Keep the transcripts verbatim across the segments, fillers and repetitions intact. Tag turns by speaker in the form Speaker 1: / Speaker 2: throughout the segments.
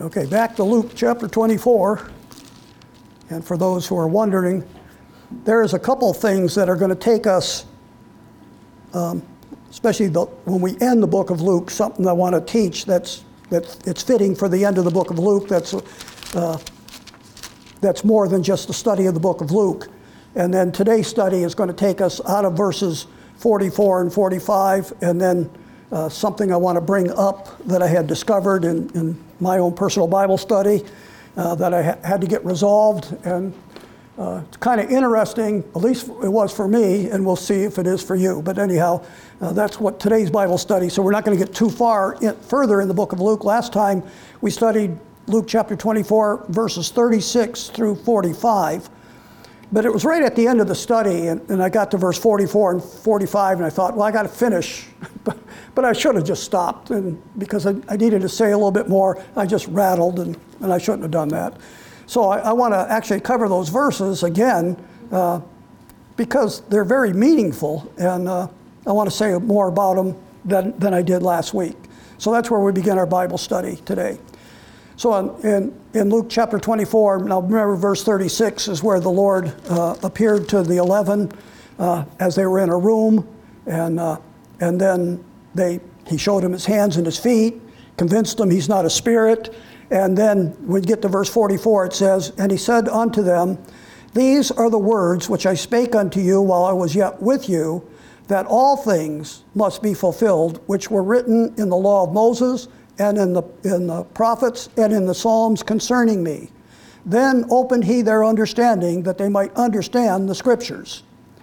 Speaker 1: Okay, back to Luke chapter twenty-four. And for those who are wondering, there is a couple things that are going to take us, um, especially the, when we end the book of Luke, something I want to teach that's that it's fitting for the end of the book of Luke. That's uh, that's more than just the study of the book of Luke. And then today's study is going to take us out of verses forty-four and forty-five, and then uh, something I want to bring up that I had discovered in, in my own personal Bible study uh, that I ha- had to get resolved. And uh, it's kind of interesting, at least it was for me, and we'll see if it is for you. But anyhow, uh, that's what today's Bible study. So we're not going to get too far in, further in the book of Luke. Last time we studied Luke chapter twenty-four, verses thirty-six through forty-five. But it was right at the end of the study, and, and I got to verse forty-four and forty-five, and I thought, well, I got to finish. but, but I should have just stopped, and because I, I needed to say a little bit more, I just rattled, and, and I shouldn't have done that. So I, I want to actually cover those verses again, uh, because they're very meaningful, and uh, I want to say more about them than, than I did last week. So that's where we begin our Bible study today. So in, in Luke chapter twenty-four, now remember verse thirty-six is where the Lord uh, appeared to the eleven uh, as they were in a room, and uh, and then they he showed them his hands and his feet, convinced them he's not a spirit, and then when we get to verse forty-four, it says, "And he said unto them, These are the words which I spake unto you while I was yet with you, that all things must be fulfilled, which were written in the law of Moses, and in the in the prophets, and in the Psalms concerning me. Then opened he their understanding, that they might understand the Scriptures."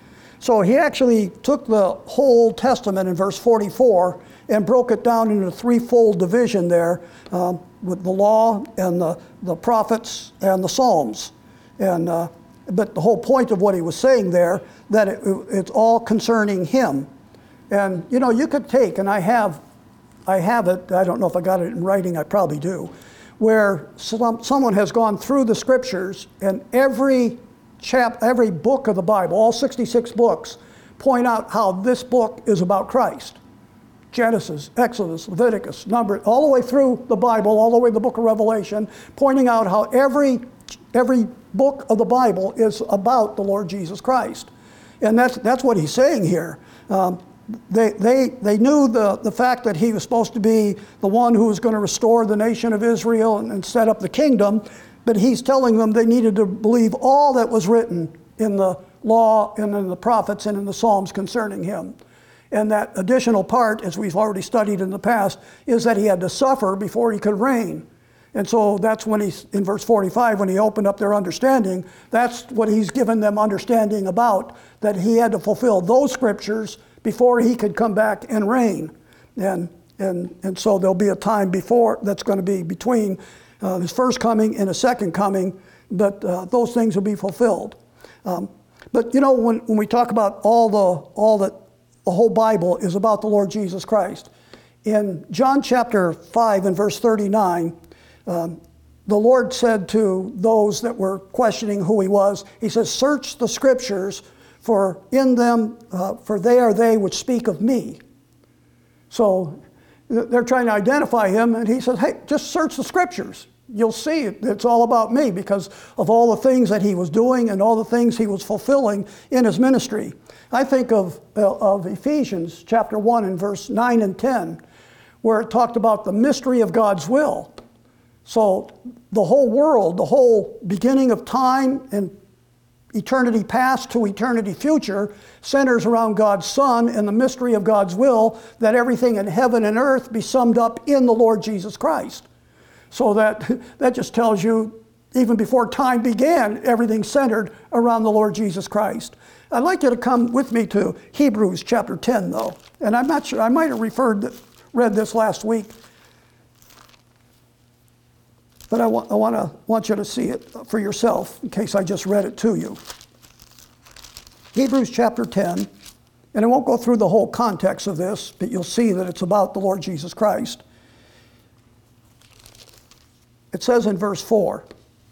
Speaker 1: So he actually took the whole Old Testament in verse forty-four and broke it down into a threefold division there, um, with the law and the, the prophets and the Psalms. And uh, but the whole point of what he was saying there, that it, it's all concerning him. And you know, you could take, and I have I have it, I don't know if I got it in writing, I probably do, where some, someone has gone through the Scriptures, and every chap, every book of the Bible, all sixty-six books, point out how this book is about Christ. Genesis, Exodus, Leviticus, Numbers, all the way through the Bible, all the way to the book of Revelation, pointing out how every, every book of the Bible is about the Lord Jesus Christ. And that's, that's what he's saying here. Um, They, they, they knew the, the fact that he was supposed to be the one who was going to restore the nation of Israel and, and set up the kingdom, but he's telling them they needed to believe all that was written in the law and in the prophets and in the Psalms concerning him. And that additional part, as we've already studied in the past, is that he had to suffer before he could reign. And so that's when he's, in verse forty-five, when he opened up their understanding, that's what he's given them understanding about, that he had to fulfill those scriptures before he could come back and reign. And and and so there'll be a time before that's going to be between uh, his first coming and his second coming, but uh, those things will be fulfilled. Um, but you know, when, when we talk about all the all that the whole Bible is about the Lord Jesus Christ, in John chapter five and verse thirty-nine, um, the Lord said to those that were questioning who he was, he says, "Search the Scriptures, for in them, uh, for they are they which speak of me." So they're trying to identify him, and he says, hey, just search the Scriptures. You'll see it's all about me because of all the things that he was doing and all the things he was fulfilling in his ministry. I think of, uh, of Ephesians chapter one and verse nine and ten, where it talked about the mystery of God's will. So the whole world, the whole beginning of time and eternity past to eternity future centers around God's Son and the mystery of God's will, that everything in heaven and earth be summed up in the Lord Jesus Christ. So that, that just tells you, even before time began, everything centered around the Lord Jesus Christ. I'd like you to come with me to Hebrews chapter ten, though. And I'm not sure, I might have referred, read this last week, but I, wa- I wanna, want you to see it for yourself in case I just read it to you. Hebrews chapter ten, and I won't go through the whole context of this, but you'll see that it's about the Lord Jesus Christ. It says in verse four,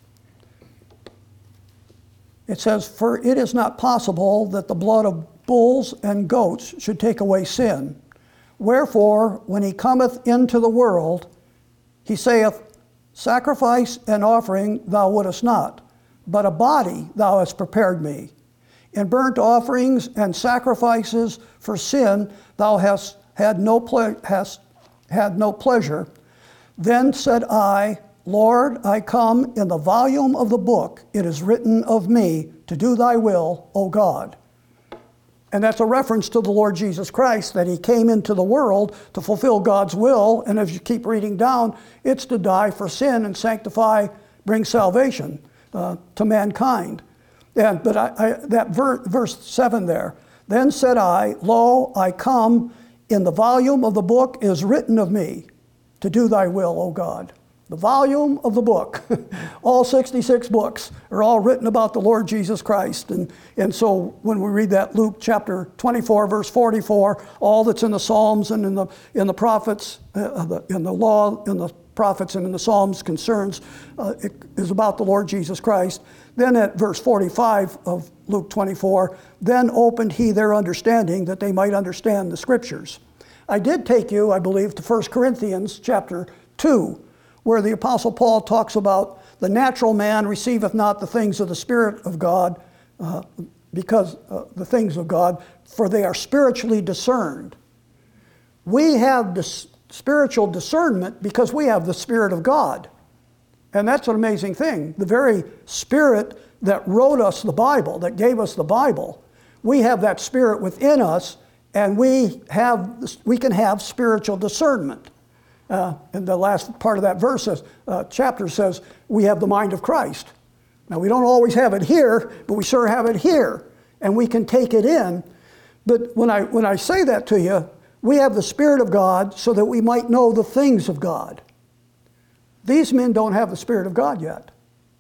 Speaker 1: it says, "For it is not possible that the blood of bulls and goats should take away sin. Wherefore, when he cometh into the world, he saith, Sacrifice and offering thou wouldest not, but a body thou hast prepared me. In burnt offerings and sacrifices for sin thou hast had no, ple- hast had no pleasure. Then said I, Lord, I come. In the volume of the book it is written of me to do thy will, O God. And that's a reference to the Lord Jesus Christ, that he came into the world to fulfill God's will. And as you keep reading down, it's to die for sin and sanctify, bring salvation uh, to mankind. And, but I, I, that ver, verse seven there, then said I, Lo, I come, in the volume of the book is written of me to do thy will, O God. The volume of the book, all sixty-six books are all written about the Lord Jesus Christ. And, and so when we read that Luke chapter twenty-four, verse forty-four, all that's in the Psalms and in the, in the prophets, uh, the, in the law, in the prophets and in the Psalms concerns, uh, it is about the Lord Jesus Christ. Then at verse forty-five of Luke twenty-four, then opened he their understanding that they might understand the scriptures. I did take you, I believe, to First Corinthians chapter two, where the Apostle Paul talks about the natural man receiveth not the things of the Spirit of God, uh, because uh, the things of God, for they are spiritually discerned. We have dis- spiritual discernment because we have the Spirit of God. And that's an amazing thing. The very Spirit that wrote us the Bible, that gave us the Bible, we have that Spirit within us, and we have we can have spiritual discernment. Uh, and the last part of that verse says, uh, chapter says, we have the mind of Christ. Now, we don't always have it here, but we sure have it here, and we can take it in. But when I, when I say that to you, we have the Spirit of God so that we might know the things of God. These men don't have the Spirit of God yet.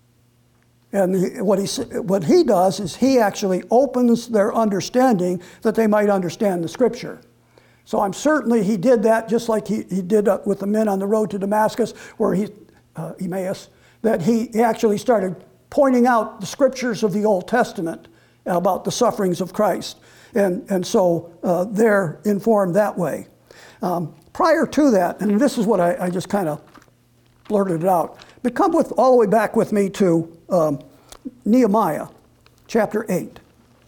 Speaker 1: And he, what, he, what he does is he actually opens their understanding that they might understand the Scripture. So I'm certainly he did that just like he, he did uh, with the men on the road to Damascus, where he, uh, Emmaus, that he, he actually started pointing out the scriptures of the Old Testament about the sufferings of Christ. And, and so uh, they're informed that way. Um, prior to that, and this is what I, I just kind of blurted it out, but come with all the way back with me to um, Nehemiah chapter eight.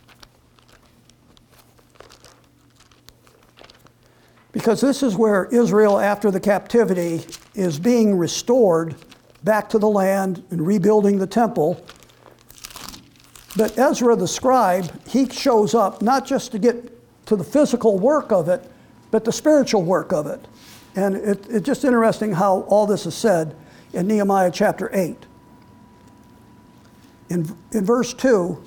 Speaker 1: Because this is where Israel, after the captivity, is being restored back to the land and rebuilding the temple. But Ezra the scribe, he shows up not just to get to the physical work of it, but the spiritual work of it. And it, it's just interesting how all this is said in Nehemiah chapter eight. In, in verse two,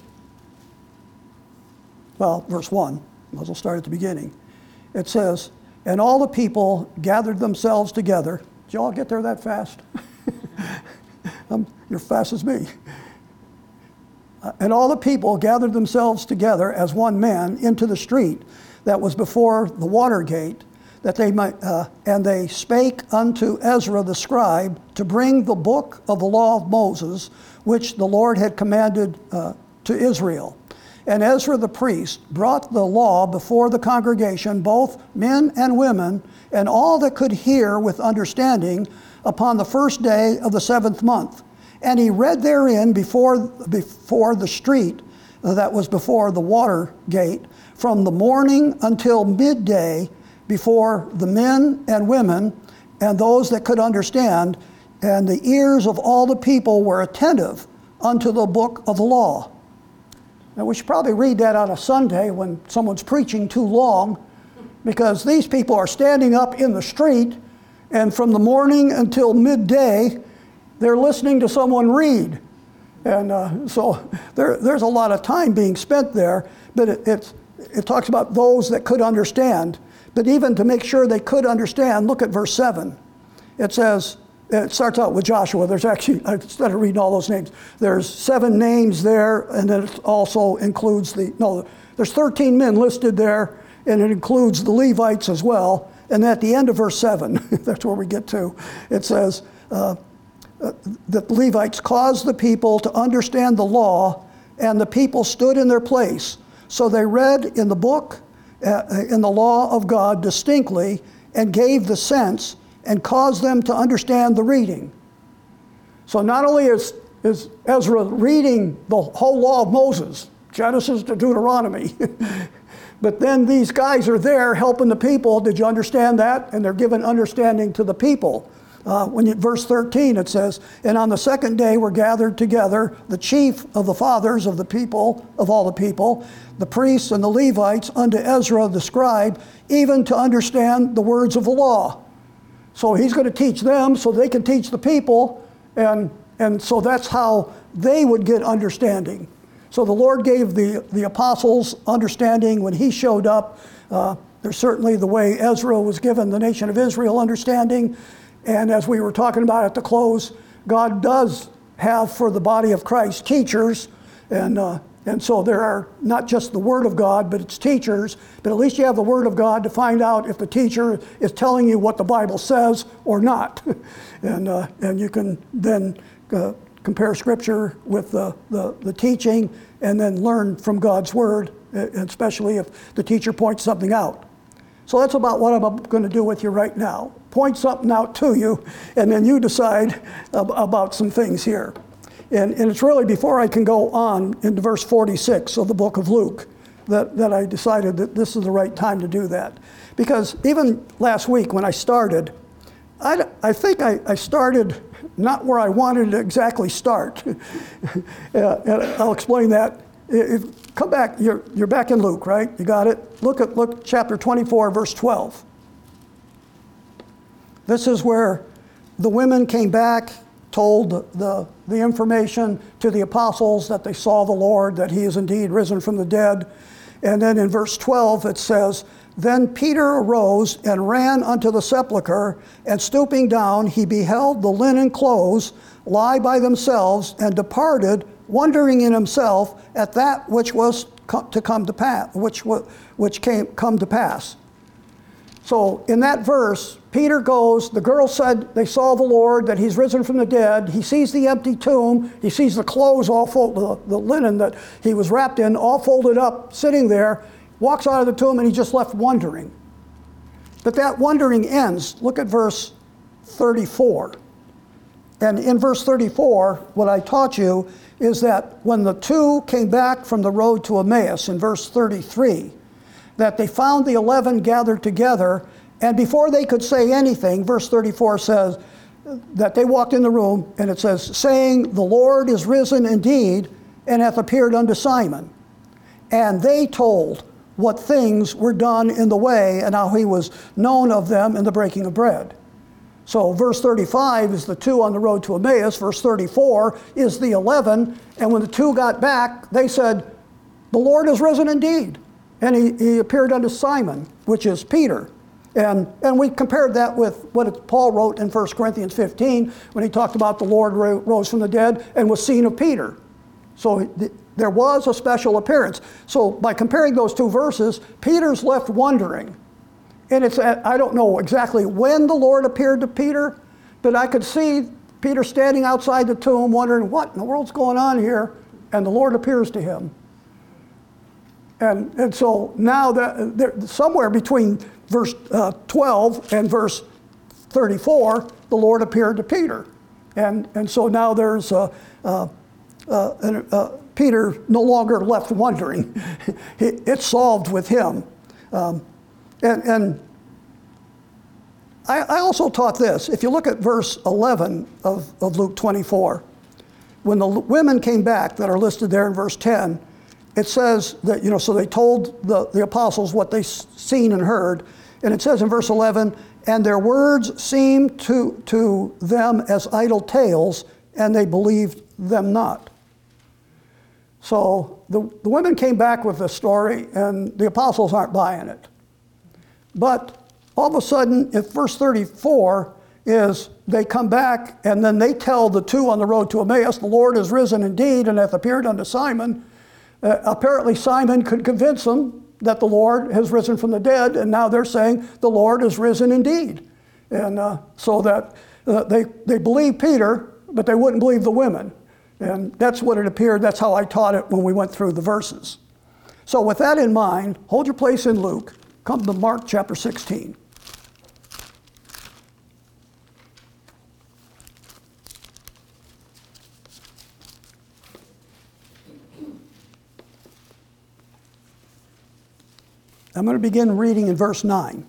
Speaker 1: well, verse one, might as well start at the beginning. It says, and all the people gathered themselves together. Did you all get there that fast? um, you're fast as me. Uh, and all the people gathered themselves together as one man into the street that was before the water gate, that they might, uh, and they spake unto Ezra the scribe to bring the book of the law of Moses, which the Lord had commanded uh, to Israel. And Ezra the priest brought the law before the congregation, both men and women, and all that could hear with understanding, upon the first day of the seventh month. And he read therein before, before the street that was before the water gate, from the morning until midday, before the men and women and those that could understand, and the ears of all the people were attentive unto the book of the law. Now, we should probably read that on a Sunday when someone's preaching too long, because these people are standing up in the street, and from the morning until midday, they're listening to someone read. And uh, so there, there's a lot of time being spent there, but it, it's, it talks about those that could understand. But even to make sure they could understand, look at verse seven. It says, it starts out with Joshua. There's actually, instead of reading all those names, there's seven names there, and then it also includes the, no, there's thirteen men listed there, and it includes the Levites as well. And at the end of verse seven, that's where we get to, it says uh, uh, that the Levites caused the people to understand the law, and the people stood in their place. So they read in the book, uh, in the law of God distinctly, and gave the sense, and caused them to understand the reading. So not only is, is Ezra reading the whole law of Moses, Genesis to Deuteronomy, but then these guys are there helping the people. Did you understand that? And they're giving understanding to the people. Uh, when you, verse thirteen, it says, and on the second day were gathered together the chief of the fathers of the people, of all the people, the priests and the Levites, unto Ezra the scribe, even to understand the words of the law. So he's going to teach them so they can teach the people, and, and so that's how they would get understanding. So the Lord gave the, the apostles understanding when he showed up. Uh, there's certainly the way Ezra was given the nation of Israel understanding. And as we were talking about at the close, God does have for the body of Christ teachers. And, uh, and so there are not just the Word of God, but it's teachers. But at least you have the Word of God to find out if the teacher is telling you what the Bible says or not. and, uh, and you can then uh, compare Scripture with the, the, the teaching and then learn from God's Word, especially if the teacher points something out. So that's about what I'm going to do with you right now. Point something out to you, and then you decide ab- about some things here. And, and it's really before I can go on into verse forty-six of the book of Luke that, that I decided that this is the right time to do that. Because even last week when I started, I, I think I, I started not where I wanted to exactly start. uh, and I'll explain that. If, come back, you're, you're back in Luke, right? You got it? Look at look chapter twenty-four, verse twelve. This is where the women came back, told the, the information to the apostles that they saw the Lord, that he is indeed risen from the dead. And then in verse twelve it says, then Peter arose and ran unto the sepulchre, and stooping down he beheld the linen clothes lie by themselves, and departed, wondering in himself at that which was to come to pass, which which came come to pass. So in that verse, Peter goes, the girls said they saw the Lord, that he's risen from the dead. He sees the empty tomb. He sees the clothes all folded, the, the linen that he was wrapped in, all folded up, sitting there, walks out of the tomb, and he's just left wondering. But that wondering ends. Look at verse thirty-four. And in verse thirty-four, what I taught you is that when the two came back from the road to Emmaus, in verse thirty-three, that they found the eleven gathered together, and before they could say anything, verse thirty-four says that they walked in the room, and it says, saying, the Lord is risen indeed, and hath appeared unto Simon. And they told what things were done in the way, and how he was known of them in the breaking of bread. So verse thirty-five is the two on the road to Emmaus. Verse thirty-four is the eleven. And when the two got back, they said, the Lord is risen indeed. And he, he appeared unto Simon, which is Peter. And, and we compared that with what Paul wrote in First Corinthians fifteen, when he talked about the Lord rose from the dead and was seen of Peter. So th- there was a special appearance. So by comparing those two verses, Peter's left wondering. And it's, I don't know exactly when the Lord appeared to Peter, but I could see Peter standing outside the tomb wondering, what in the world's going on here? And the Lord appears to him. And, and so now that there, somewhere between verse uh, twelve and verse thirty-four, the Lord appeared to Peter. And, and so now there's uh, uh, uh, an, uh, Peter no longer left wondering. It's solved with him. Um, And, and I, I also taught this. If you look at verse eleven of, of Luke twenty-four, when the women came back that are listed there in verse ten, it says that, you know, so they told the, the apostles what they seen and heard. And it says in verse eleven, and their words seemed to, to them as idle tales, and they believed them not. So the, the women came back with the story, and the apostles aren't buying it. But all of a sudden, if verse thirty-four is they come back and then they tell the two on the road to Emmaus, the Lord is risen indeed and hath appeared unto Simon. Uh, apparently Simon could convince them that the Lord has risen from the dead, and now they're saying the Lord is risen indeed. And uh, so that uh, they, they believe Peter, but they wouldn't believe the women. And that's what it appeared. That's how I taught it when we went through the verses. So with that in mind, hold your place in Luke. Come to Mark chapter sixteen. I'm going to begin reading in verse nine.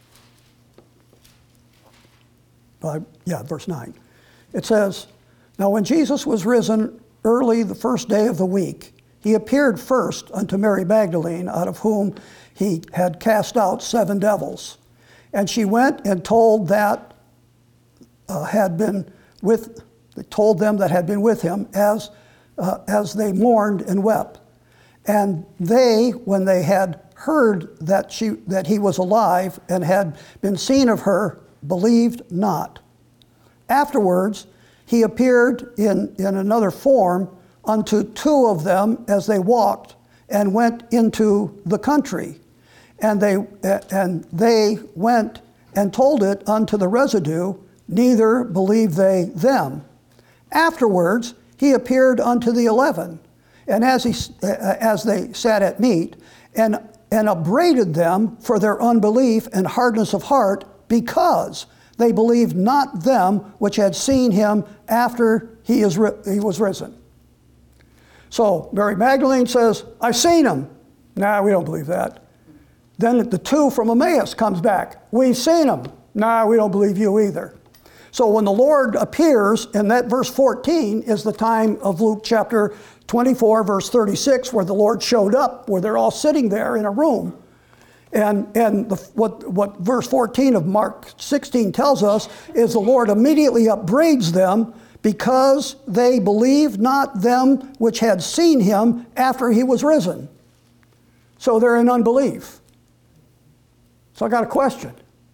Speaker 1: Uh, yeah, verse nine. It says, "Now when Jesus was risen early the first day of the week, he appeared first unto Mary Magdalene, out of whom he had cast out seven devils. And she went and told that uh, had been with, told them that had been with him, as uh, as they mourned and wept. And they, when they had heard that she that he was alive and had been seen of her, believed not. Afterwards, he appeared in, in another form unto two of them as they walked, and went into the country. And they and they went and told it unto the residue, neither believed they them. Afterwards, he appeared unto the eleven, and as he as they sat at meat, and and upbraided them for their unbelief and hardness of heart, because they believed not them which had seen him after he is he was risen." So Mary Magdalene says, "I've seen him." Nah, we don't believe that. Then the two from Emmaus comes back. "We've seen him." Nah, we don't believe you either. So when the Lord appears, and that verse fourteen is the time of Luke chapter twenty-four, verse thirty-six, where the Lord showed up, where they're all sitting there in a room. And, and the, what, what verse fourteen of Mark sixteen tells us is the Lord immediately upbraids them, because they believed not them which had seen him after he was risen. So they're in unbelief. So I got a question.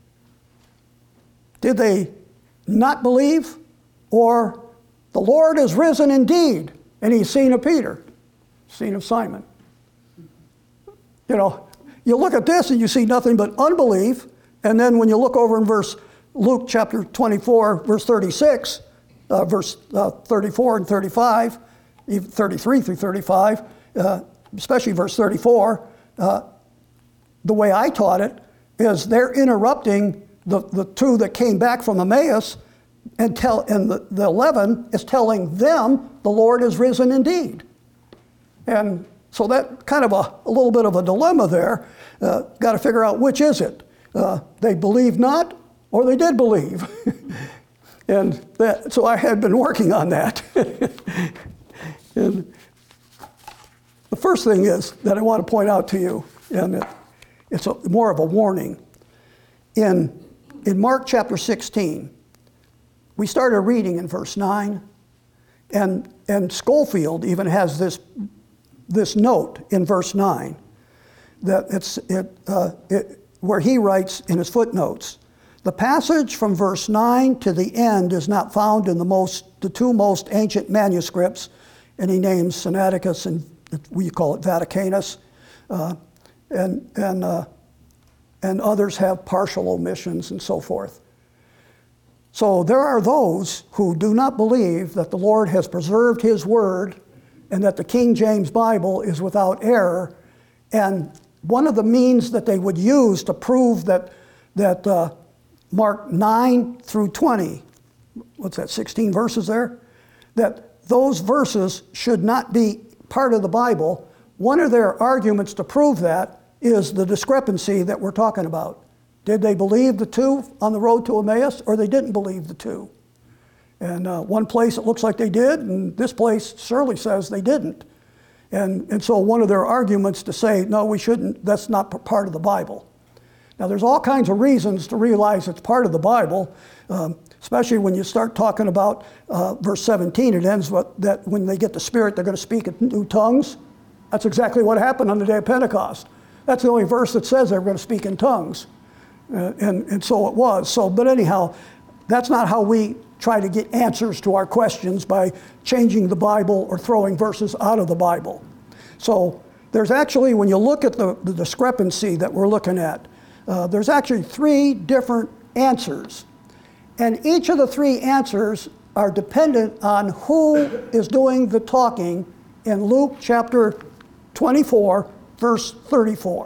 Speaker 1: Did they not believe? Or the Lord is risen indeed, and he's seen of Peter, seen of Simon? You know, you look at this and you see nothing but unbelief, and then when you look over in verse Luke chapter twenty-four, verse thirty-six, Uh, verse uh, thirty-four and thirty-five, even thirty-three through thirty-five, uh, especially verse thirty-four, uh, the way I taught it is they're interrupting the, the two that came back from Emmaus, and tell and the, the eleven is telling them the Lord is risen indeed. And so that kind of a, a little bit of a dilemma there. Uh, got to figure out which is it. Uh, they believed not, or they did believe. And that, so I had been working on that. And the first thing is that I want to point out to you, and it, it's a, more of a warning. In, in Mark chapter sixteen, we started reading in verse nine, and, and Schofield even has this, this note in verse nine, that it's, it, uh, it, where he writes in his footnotes, "The passage from verse nine to the end is not found in the most, the two most ancient manuscripts," and he names Sinaiticus and we call it Vaticanus, uh, and and uh, and others have partial omissions and so forth. So there are those who do not believe that the Lord has preserved his word and that the King James Bible is without error, and one of the means that they would use to prove that that uh, Mark nine through twenty, what's that, sixteen verses there? That those verses should not be part of the Bible. One of their arguments to prove that is the discrepancy that we're talking about. Did they believe the two on the road to Emmaus, or they didn't believe the two? And uh, one place it looks like they did, and this place surely says they didn't. And, and so one of their arguments to say, no, we shouldn't, that's not p- part of the Bible. Now, there's all kinds of reasons to realize it's part of the Bible, um, especially when you start talking about uh, verse seventeen. It ends with that when they get the Spirit, they're going to speak in new tongues. That's exactly what happened on the day of Pentecost. That's the only verse that says they were going to speak in tongues. Uh, and, and so it was. So, but anyhow, that's not how we try to get answers to our questions, by changing the Bible or throwing verses out of the Bible. So there's actually, when you look at the, the discrepancy that we're looking at, Uh, there's actually three different answers. And each of the three answers are dependent on who is doing the talking in Luke chapter twenty-four, verse thirty-four.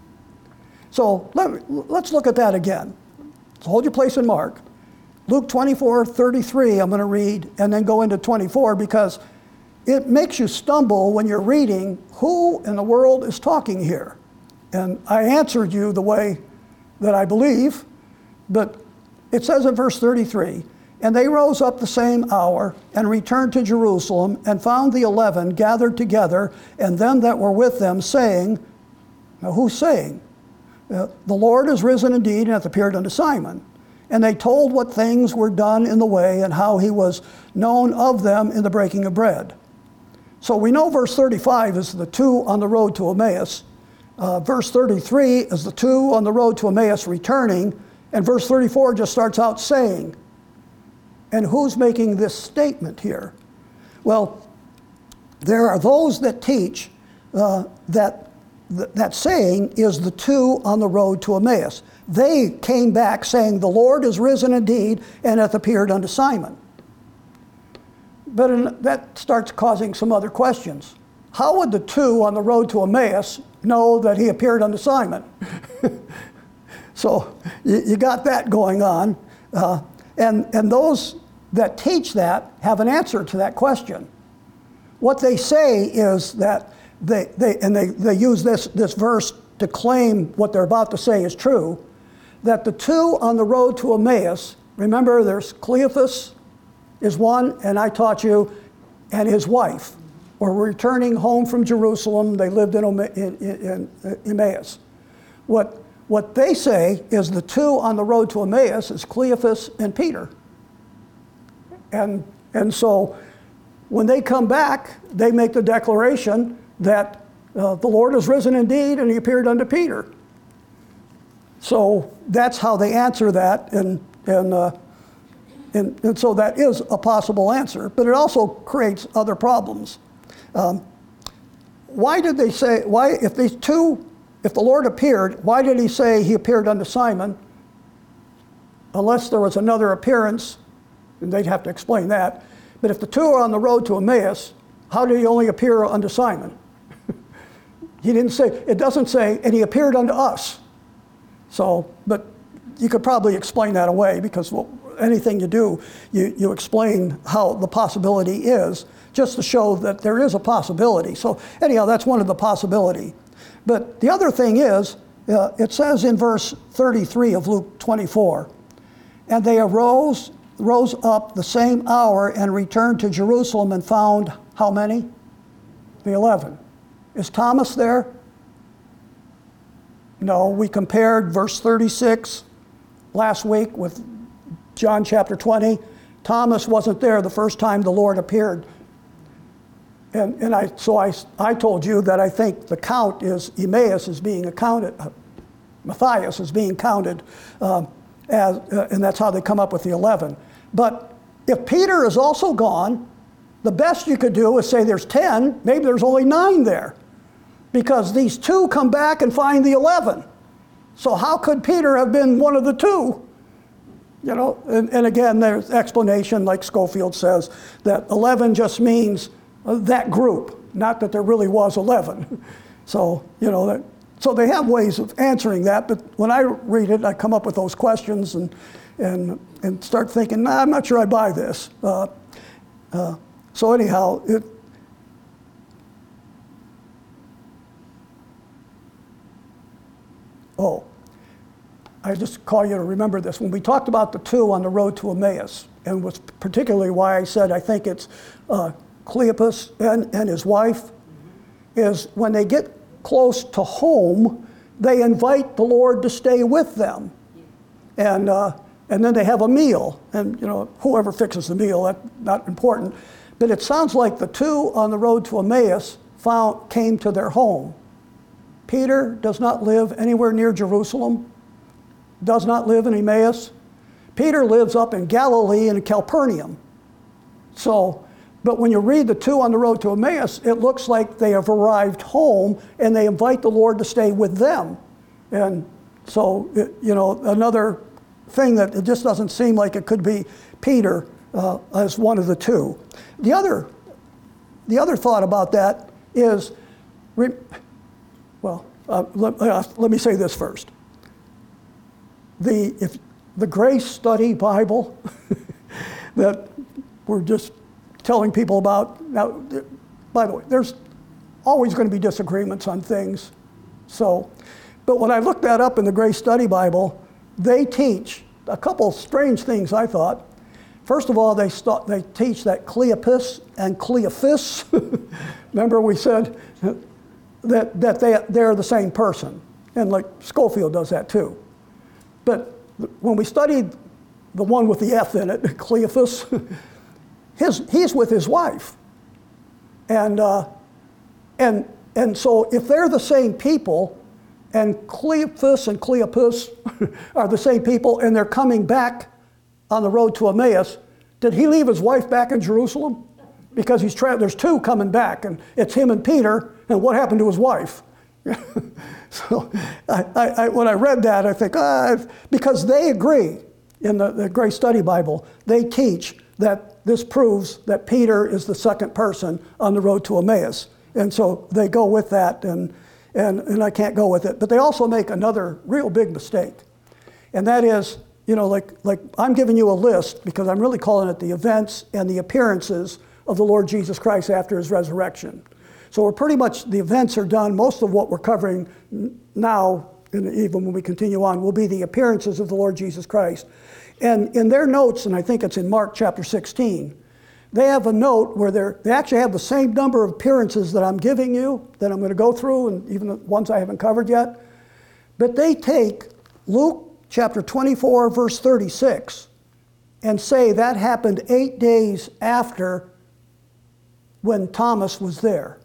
Speaker 1: So let me, let's look at that again. So hold your place in Mark. Luke twenty-four, thirty-three, I'm going to read, and then go into twenty-four, because it makes you stumble when you're reading who in the world is talking here. And I answered you the way that I believe, but it says in verse thirty-three, and they rose up the same hour and returned to Jerusalem and found the eleven gathered together and them that were with them, saying, now who's saying? Uh, the Lord is risen indeed and hath appeared unto Simon. And they told what things were done in the way and how he was known of them in the breaking of bread. So we know verse thirty-five is the two on the road to Emmaus. Uh, verse thirty-three is the two on the road to Emmaus returning. And verse thirty-four just starts out saying. And who's making this statement here? Well, there are those that teach uh, that th that saying is the two on the road to Emmaus. They came back saying, the Lord is risen indeed and hath appeared unto Simon. But in, that starts causing some other questions. How would the two on the road to Emmaus know that he appeared unto Simon? So you, you got that going on. Uh, and, and those that teach that have an answer to that question. What they say is that they, they and they, they use this, this verse to claim what they're about to say is true, that the two on the road to Emmaus, remember there's Cleophas is one, and I taught you, and his wife were returning home from Jerusalem. They lived in, in, in, in Emmaus. What, what they say is the two on the road to Emmaus is Cleophas and Peter. And, and so when they come back, they make the declaration that uh, the Lord is risen indeed and he appeared unto Peter. So that's how they answer that, and, and, uh, and, and so that is a possible answer, but it also creates other problems. Um, why did they say, why, if these two, if the Lord appeared, why did he say he appeared unto Simon? Unless there was another appearance, and they'd have to explain that. But if the two are on the road to Emmaus, how did he only appear unto Simon? He didn't say, it doesn't say, and he appeared unto us. So, but you could probably explain that away, because well, anything you do, you, you explain how the possibility is, just to show that there is a possibility. So anyhow, that's one of the possibility. But the other thing is, uh, it says in verse thirty-three of Luke twenty-four, and they arose, rose up the same hour and returned to Jerusalem and found how many? The eleven. Is Thomas there? No, we compared verse thirty-six last week with John chapter twenty. Thomas wasn't there the first time the Lord appeared. And, and I, so I, I told you that I think the count is Emmaus is being accounted, uh, Matthias is being counted, um, as, uh, and that's how they come up with the eleven. But if Peter is also gone, the best you could do is say there's ten, maybe there's only nine there, because these two come back and find the eleven. So how could Peter have been one of the two? You know, and, and again, there's explanation, like Schofield says, that eleven just means that group, not that there really was eleven. So, you know, that, so they have ways of answering that, but when I read it, I come up with those questions and, and, and start thinking, nah, I'm not sure I buy this. Uh, uh, so anyhow, it, oh, I just call you to remember this. When we talked about the two on the road to Emmaus, and was particularly why I said I think it's uh, Cleopas and, and his wife, is when they get close to home, they invite the Lord to stay with them. And, uh, and then they have a meal. And you know, whoever fixes the meal, that's not important. But it sounds like the two on the road to Emmaus found, came to their home. Peter does not live anywhere near Jerusalem, does not live in Emmaus. Peter lives up in Galilee in Capernaum. So, but when you read the two on the road to Emmaus, it looks like they have arrived home and they invite the Lord to stay with them. And so, it, you know, another thing that it just doesn't seem like it could be Peter uh, as one of the two. The other, the other thought about that is, re well, uh, let, uh, let me say this first. The, if, the Grace Study Bible that we're just telling people about. Now, by the way, there's always going to be disagreements on things. So, but when I looked that up in the Grace Study Bible, they teach a couple strange things, I thought. First of all, they, st- they teach that Cleopas and Cleophas, remember we said that, that they, they're the same person. And like Schofield does that too. But when we studied the one with the F in it, Cleophas, his, he's with his wife. And, uh, and, and so if they're the same people, and Cleophas and Cleopas are the same people, and they're coming back on the road to Emmaus, did he leave his wife back in Jerusalem? Because he's tra- there's two coming back, and it's him and Peter, and what happened to his wife? So I, I, I, when I read that, I think, ah, because they agree in the, the Grace Study Bible, they teach that this proves that Peter is the second person on the road to Emmaus. And so they go with that, and, and, and I can't go with it. But they also make another real big mistake. And that is, you know, like, like I'm giving you a list because I'm really calling it the events and the appearances of the Lord Jesus Christ after his resurrection. So we're pretty much, the events are done. Most of what we're covering now, and even when we continue on, will be the appearances of the Lord Jesus Christ. And in their notes, and I think it's in Mark chapter sixteen, they have a note where they're, they actually have the same number of appearances that I'm giving you, that I'm going to go through, and even the ones I haven't covered yet. But they take Luke chapter twenty-four, verse thirty-six, and say that happened eight days after when Thomas was there.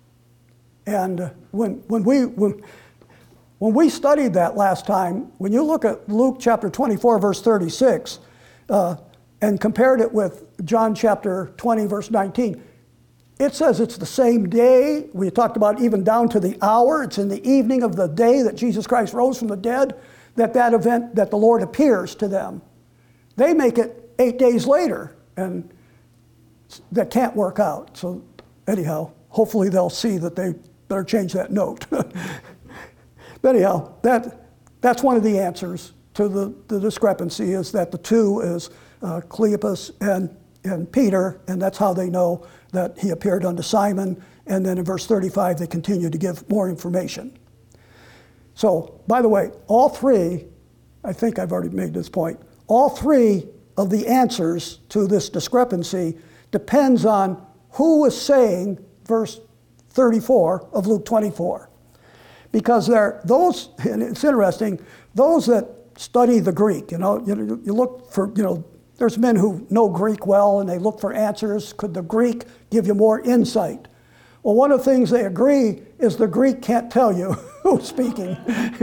Speaker 1: And when, when, we, when, when we studied that last time, when you look at Luke chapter twenty-four, verse thirty-six, uh, and compared it with John chapter twenty, verse nineteen, it says it's the same day. We talked about even down to the hour. It's in the evening of the day that Jesus Christ rose from the dead, that that event, that the Lord appears to them. They make it eight days later, and that can't work out. So anyhow, hopefully they'll see that they better change that note. But anyhow, that, that's one of the answers to the, the discrepancy, is that the two is uh, Cleopas and, and Peter, and that's how they know that he appeared unto Simon. And then in verse thirty-five, they continue to give more information. So, by the way, all three, I think I've already made this point, all three of the answers to this discrepancy depends on who is saying verse thirty-four of Luke twenty-four. Because there, those, and it's interesting, those that study the Greek, you know, you, you look for, you know, there's men who know Greek well and they look for answers. Could the Greek give you more insight? Well, one of the things they agree is the Greek can't tell you who's speaking.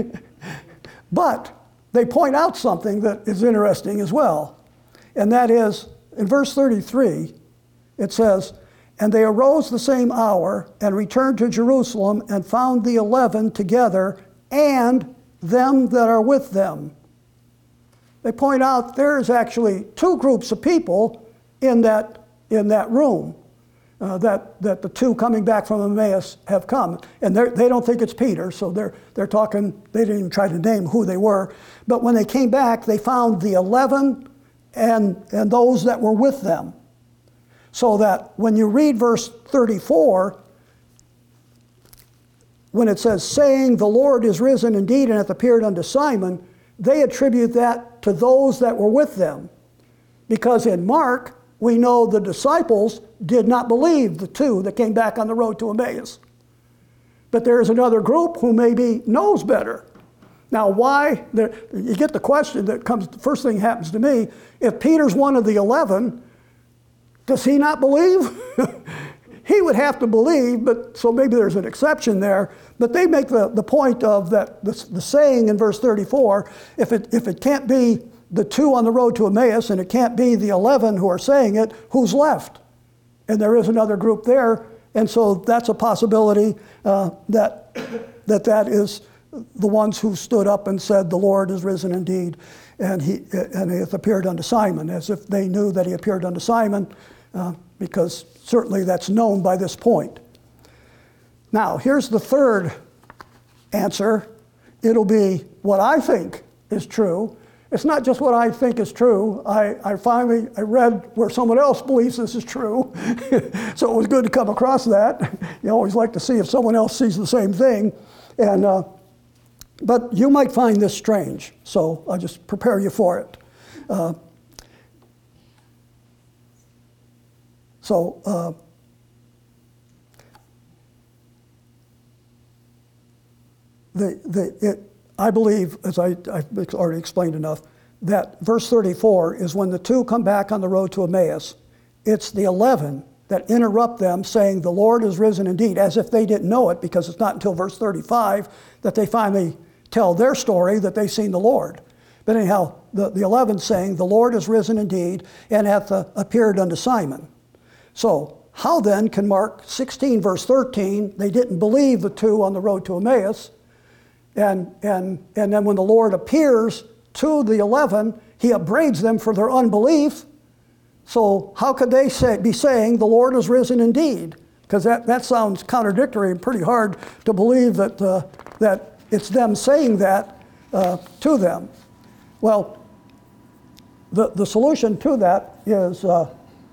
Speaker 1: But they point out something that is interesting as well. And that is, in verse thirty-three, it says, "And they arose the same hour and returned to Jerusalem and found the eleven together and them that are with them." They point out there's actually two groups of people in that, in that room. Uh, that, that the two coming back from Emmaus have come. And they don't think it's Peter, so they're, they're talking, they didn't even try to name who they were. But when they came back, they found the eleven and, and those that were with them. So that when you read verse thirty-four, when it says, "Saying, the Lord is risen indeed and hath appeared unto Simon," they attribute that to those that were with them. Because in Mark, we know the disciples did not believe the two that came back on the road to Emmaus. But there's another group who maybe knows better. Now, why? There, you get the question that comes, the first thing happens to me, if Peter's one of the eleven, does he not believe? He would have to believe, but so maybe there's an exception there. But they make the, the point of that the, the saying in verse thirty-four, if it, if it can't be the two on the road to Emmaus, and it can't be the eleven who are saying it, who's left? And there is another group there, and so that's a possibility uh, that, that that is the ones who stood up and said, "The Lord is risen indeed, and he, and he hath appeared unto Simon," as if they knew that he appeared unto Simon, uh, because certainly that's known by this point. Now, here's the third answer. It'll be what I think is true. It's not just what I think is true. I, I finally, I read where someone else believes this is true. So it was good to come across that. You always like to see if someone else sees the same thing. And, uh, but you might find this strange, so I'll just prepare you for it. Uh, so, uh, the, the, it, I believe, as I, I've already explained enough, that verse thirty-four is when the two come back on the road to Emmaus. It's the eleven that interrupt them saying, the Lord is risen indeed, as if they didn't know it, because it's not until verse thirty-five that they finally tell their story that they've seen the Lord. But anyhow, the, the eleven saying, the Lord is risen indeed, and hath uh, appeared unto Simon. So, how then can Mark sixteen, verse thirteen, they didn't believe the two on the road to Emmaus, and, and, and then when the Lord appears to the eleven, he upbraids them for their unbelief. So how could they say, be saying, the Lord is risen indeed? Because that, that sounds contradictory and pretty hard to believe that, uh, that it's them saying that uh, to them. Well, the, the solution to that is, uh,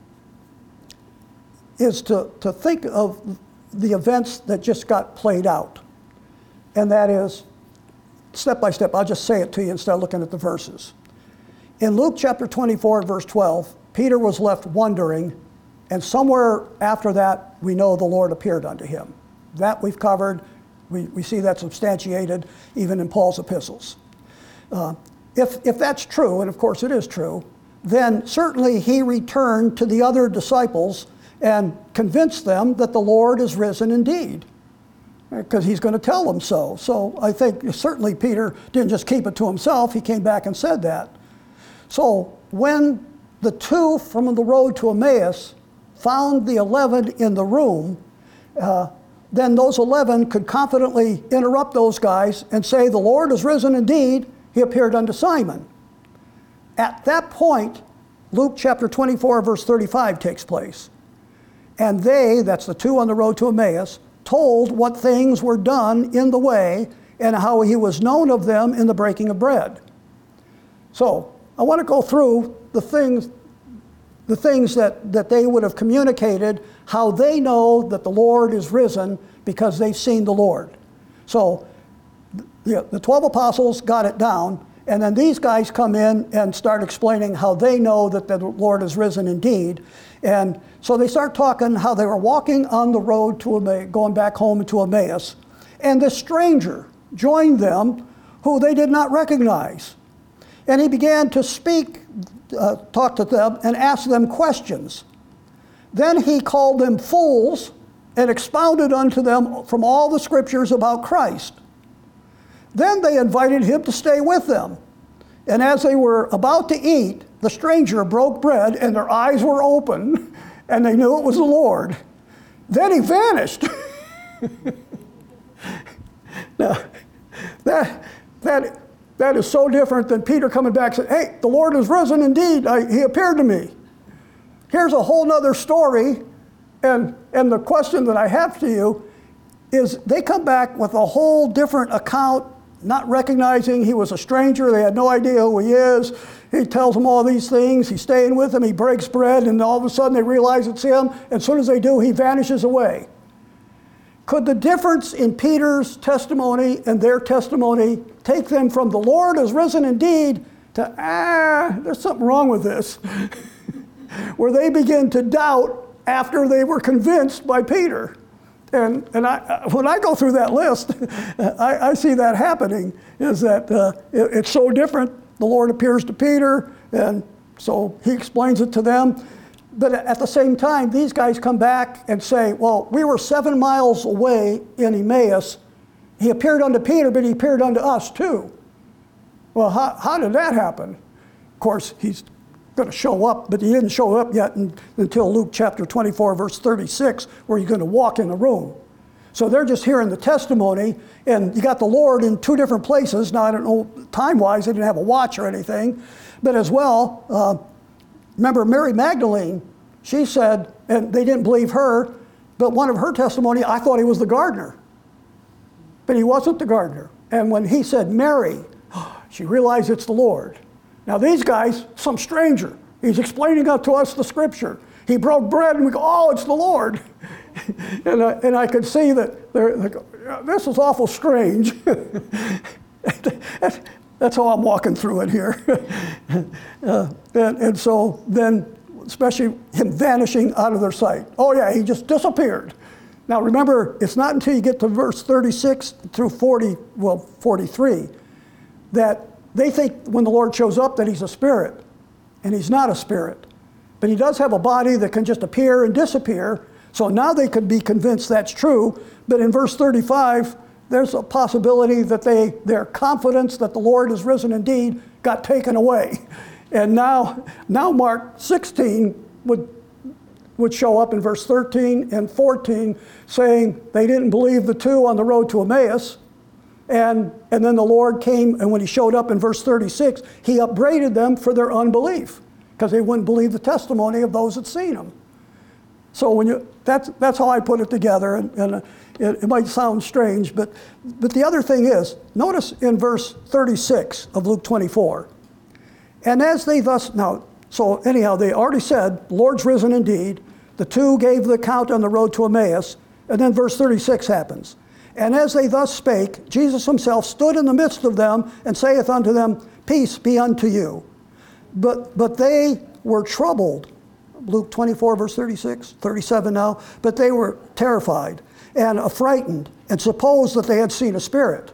Speaker 1: is to, to think of the events that just got played out. And that is, step by step, I'll just say it to you instead of looking at the verses. In Luke chapter twenty-four, verse twelve, Peter was left wondering, and somewhere after that, we know the Lord appeared unto him. That we've covered. We, we see that substantiated even in Paul's epistles. Uh, if, if that's true, and of course it is true, then certainly he returned to the other disciples and convinced them that the Lord is risen indeed, because he's going to tell them so. So I think certainly Peter didn't just keep it to himself. He came back and said that. So when the two from the road to Emmaus found the eleven in the room, uh, then those eleven could confidently interrupt those guys and say, the Lord is risen indeed, he appeared unto Simon. At that point, Luke chapter twenty-four, verse thirty-five takes place. And they, that's the two on the road to Emmaus, told what things were done in the way and how he was known of them in the breaking of bread. So I want to go through the things, the things that, that they would have communicated, how they know that the Lord is risen because they've seen the Lord. So the, the twelve apostles got it down, and then these guys come in and start explaining how they know that the Lord is risen indeed. And so they start talking how they were walking on the road to Emmaus, going back home to Emmaus, and this stranger joined them who they did not recognize. And he began to speak, uh, talk to them, and ask them questions. Then he called them fools and expounded unto them from all the scriptures about Christ. Then they invited him to stay with them. And as they were about to eat, the stranger broke bread, and their eyes were open, and they knew it was the Lord. Then he vanished. Now, that, that, that is so different than Peter coming back and saying, hey, the Lord is risen indeed. I, he appeared to me. Here's a whole nother story, and, and the question that I have to you is they come back with a whole different account, not recognizing he was a stranger. They had no idea who he is. He tells them all these things. He's staying with them. He breaks bread, and all of a sudden they realize it's him. And as soon as they do, he vanishes away. Could the difference in Peter's testimony and their testimony take them from the Lord is risen indeed to, ah, there's something wrong with this, where they begin to doubt after they were convinced by Peter? And, and I, when I go through that list, I, I see that happening, is that uh, it, it's so different. The Lord appears to Peter, and so he explains it to them. But at the same time, these guys come back and say, well, we were seven miles away in Emmaus. He appeared unto Peter, but he appeared unto us too. Well, how, how did that happen? Of course, he's going to show up, but he didn't show up yet in, until Luke chapter twenty-four, verse thirty-six, where he's going to walk in the room. So they're just hearing the testimony, and you got the Lord in two different places. Now, I don't know, time-wise, they didn't have a watch or anything, but as well, uh, remember Mary Magdalene, she said, and they didn't believe her, but one of her testimony, I thought he was the gardener. But he wasn't the gardener. And when he said Mary, she realized it's the Lord. Now these guys, some stranger, he's explaining out to us the scripture. He broke bread and we go, oh, it's the Lord. and, I, and I could see that they're like, this is awful strange. That's how I'm walking through it here. uh, and, and so then, especially him vanishing out of their sight. Oh yeah, he just disappeared. Now remember, it's not until you get to verse thirty-six through forty, well, forty-three, that they think when the Lord shows up that he's a spirit, and he's not a spirit. But he does have a body that can just appear and disappear, so now they could be convinced that's true. But in verse thirty-five, there's a possibility that they, their confidence that the Lord is risen indeed got taken away. And now, now Mark sixteen would, would show up in verse thirteen and fourteen saying they didn't believe the two on the road to Emmaus. And, and then the Lord came, and when he showed up in verse thirty-six, he upbraided them for their unbelief because they wouldn't believe the testimony of those that seen him. So when you, that's, that's how I put it together, and, and it, it might sound strange, but, but the other thing is, notice in verse thirty-six of Luke twenty-four, and as they thus, now, so anyhow, they already said, Lord's risen indeed. The two gave the account on the road to Emmaus, and then verse thirty-six happens. And as they thus spake, Jesus himself stood in the midst of them and saith unto them, Peace be unto you. But, but they were troubled. Luke twenty-four, verse thirty-six, thirty-seven now. But they were terrified and affrighted and supposed that they had seen a spirit.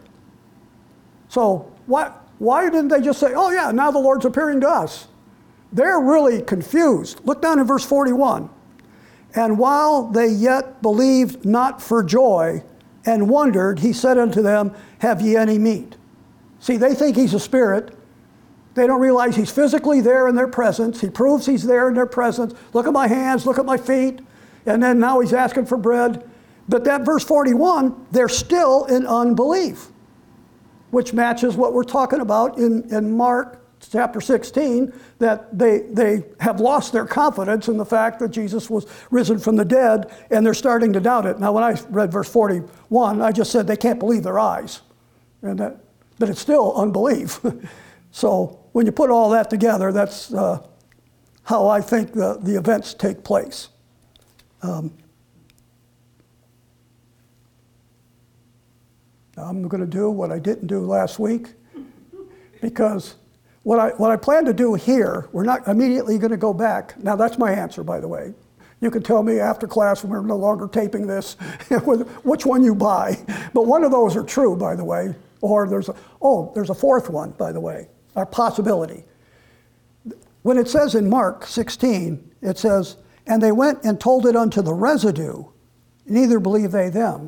Speaker 1: So why, why didn't they just say, oh yeah, now the Lord's appearing to us? They're really confused. Look down in verse forty-one. And while they yet believed not for joy and wondered, he said unto them, Have ye any meat? See, they think he's a spirit. They don't realize he's physically there in their presence. He proves he's there in their presence. Look at my hands, look at my feet. And then now he's asking for bread. But that verse forty-one, they're still in unbelief, which matches what we're talking about in, in Mark chapter sixteen, that they, they have lost their confidence in the fact that Jesus was risen from the dead, and they're starting to doubt it. Now, when I read verse forty-one, I just said they can't believe their eyes. And that, but it's still unbelief. So when you put all that together, that's uh, how I think the, the events take place. Um, I'm going to do what I didn't do last week, because what I, what I plan to do here, we're not immediately going to go back. Now, that's my answer, by the way. You can tell me after class when we're no longer taping this which one you buy. But one of those are true, by the way. Or there's a, oh, there's a fourth one, by the way, a possibility. When it says in Mark sixteen, it says, and they went and told it unto the residue, neither believe they them.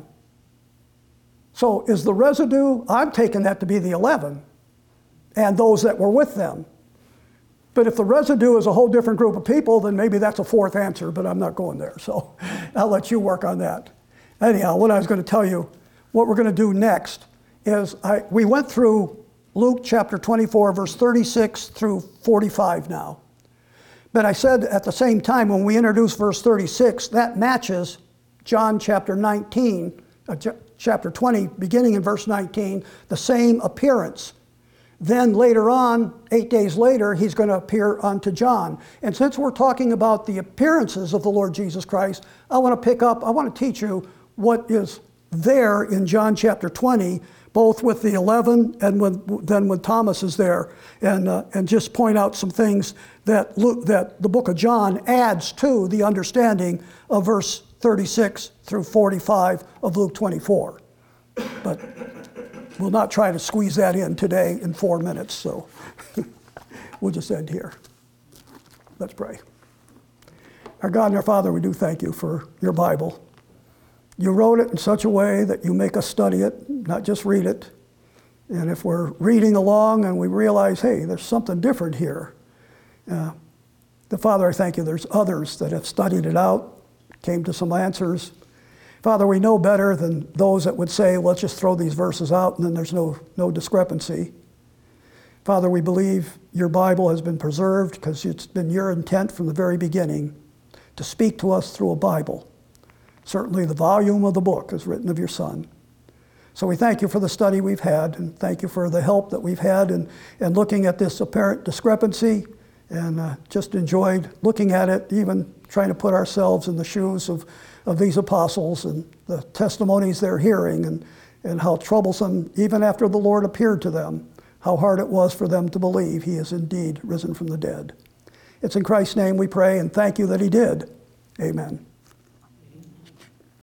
Speaker 1: So is the residue, I'm taking that to be the eleven, and those that were with them. But if the residue is a whole different group of people, then maybe that's a fourth answer, but I'm not going there. So I'll let you work on that. Anyhow, what I was going to tell you, what we're going to do next is I, we went through Luke chapter twenty-four, verse thirty-six through forty-five now. But I said at the same time when we introduced verse thirty-six, that matches John chapter nineteen, uh, chapter twenty, beginning in verse nineteen, the same appearance. Then later on, eight days later, he's going to appear unto John. And since we're talking about the appearances of the Lord Jesus Christ, I want to pick up, I want to teach you what is there in John chapter twenty, both with the eleven and when, then when Thomas is there, and, uh, and just point out some things that, Luke, that the book of John adds to the understanding of verse thirty-six through forty-five of Luke twenty-four. But we'll not try to squeeze that in today in four minutes, so we'll just end here. Let's pray. Our God and our Father, we do thank you for your Bible. You wrote it in such a way that you make us study it, not just read it. And if we're reading along and we realize, hey, there's something different here, uh, the Father, I thank you, there's others that have studied it out, came to some answers. Father, we know better than those that would say, let's just throw these verses out and then there's no, no discrepancy. Father, we believe your Bible has been preserved because it's been your intent from the very beginning to speak to us through a Bible. Certainly the volume of the book is written of your Son. So we thank you for the study we've had, and thank you for the help that we've had in, in looking at this apparent discrepancy, and uh, just enjoyed looking at it even trying to put ourselves in the shoes of, of these apostles and the testimonies they're hearing, and, and how troublesome, even after the Lord appeared to them, how hard it was for them to believe he is indeed risen from the dead. It's in Christ's name we pray, and thank you that he did. Amen.